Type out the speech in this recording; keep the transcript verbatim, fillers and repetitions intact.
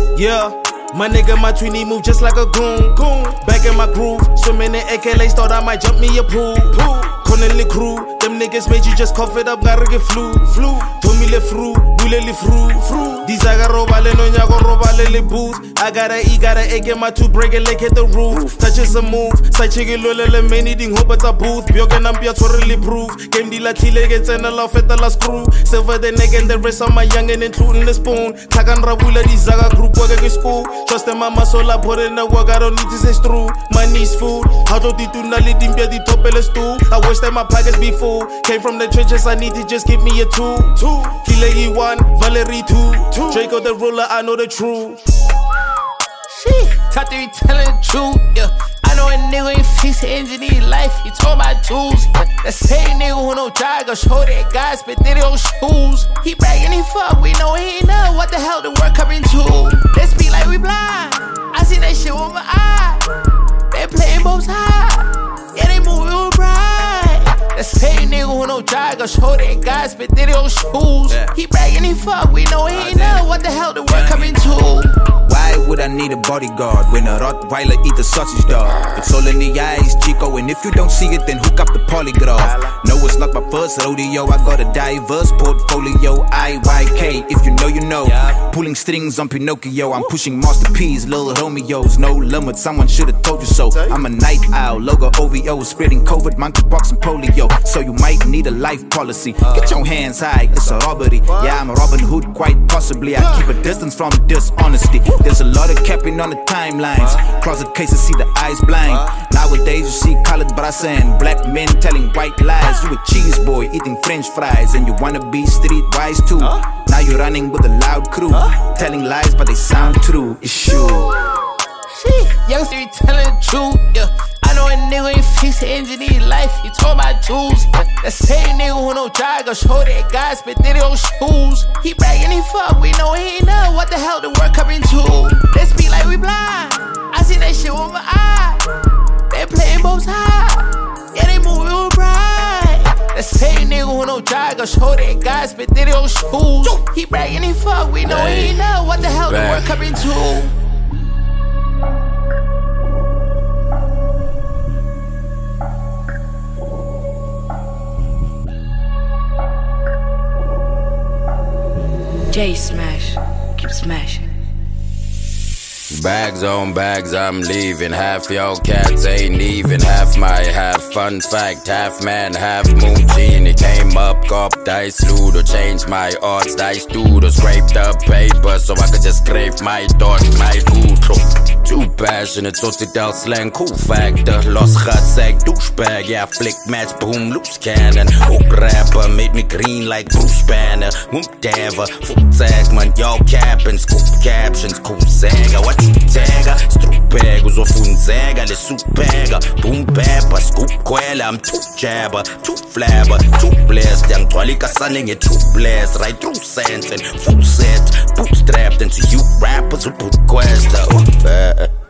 Yeah. My nigga, my tweenie move just like a goon. goon. Back in my groove, swimming in A K L, thought I might jump me a pool. pool. Connelly crew, them niggas made you just cough it up, gotta get flu. flu. Tommy le fru, bule le fru. fru. These I got robale, no nyago robale le booth. I gotta eat, gotta egg in my two break it like hit the roof. Touches a move, side chicken lole le many ding hope it's a booth. Bioken am pia totally proof. Game deal a tile gets in a love at the last screw. Silver the neck and the rest of my youngin' including the spoon. Tagan rabula, these Zaga group work at school. Trust them, mama, so I put in the work, I don't need to say true. Money's food, how do you do not let him be the top of the stool? I wish that my pockets be full. Came from the trenches, I need to just give me a two. Two, Kilegi one, Valerie two. two. Draco the ruler, I know the truth. Shit, talk to me telling the truth, yeah. I know a nigga ain't fix the engine in his life, he told my tools. Yeah. The same nigga who no drive, go show that guy spit in on shoes. He bragging, he fuck, we know he ain't know what the hell the work coming to. Let's be like we blind. I seen that shit with my eye. They playing both sides, yeah, they move real bright. The same nigga who no drive, go show that guy spit in on shoes. Yeah. He bragging, he fuck, we know he ain't know what the hell the work coming to. Why would I need a bodyguard when a Rottweiler eat a sausage dog? It's all in the eyes, Chico, and if you don't see it, then hook up the polygraph. No, it's not my first rodeo, I got a diverse portfolio. I Y K, if you know, you know. Pulling strings on Pinocchio, I'm pushing Master P's, Lil Romeo's. No limit, someone should've told you so. I'm a night owl, logo O V O, spreading COVID, monkeypox, and polio. So you might need a life policy. Get your hands high, it's a robbery. Yeah, I'm a Robin Hood, quite possibly. I keep a distance from dishonesty. There's a lot of capping on the timelines. Closet cases see the eyes blind. Nowadays you see colored brasa and black men telling white lies. You a cheese boy eating french fries and you wanna be streetwise too. Now you're running with a loud crew, telling lies but they sound true. It's true. Shit, youngster he telling the truth, yeah. I know a nigga ain't fix the engine in his life, he told my tools. Yeah. The same nigga who no drive, go show that guy spit in on shoes. He bragging, he fuck, we know he ain't know what the hell the work coming to. Let's be like we blind. I seen that shit with my eye. They playing both sides, yeah, they move real bright. The same nigga who no drive, go show that guy spit in on shoes. He bragging, he fuck, we know hey, he ain't know what the hell back. The work coming to. J Smash, keep smashing. Bags on bags, I'm leaving. Half your cats ain't even half my half. Fun fact, half man, half moonshine. It came up, cop, dice, ludo. Changed my odds, dice, dude. Scraped up paper so I could just scrape my thoughts, my food. Too passionate, so sit down slang, cool factor. Lost gat, sack, douchebag. Yeah, flick, match, boom, loose cannon. Hook rapper, made me green like Bruce Banner. Whoop, dava, foot tag, man, y'all capping. Scoop captions, cool saga. What you tagger? Strupega, uzofunzeka, le supega. Boom, pepper, scoop, kwela. I'm too jabber, too flabber, too blessed. Yang twalika sunning it too blessed. Right through sense and full set. Bootstrapped into you rappers who put quest.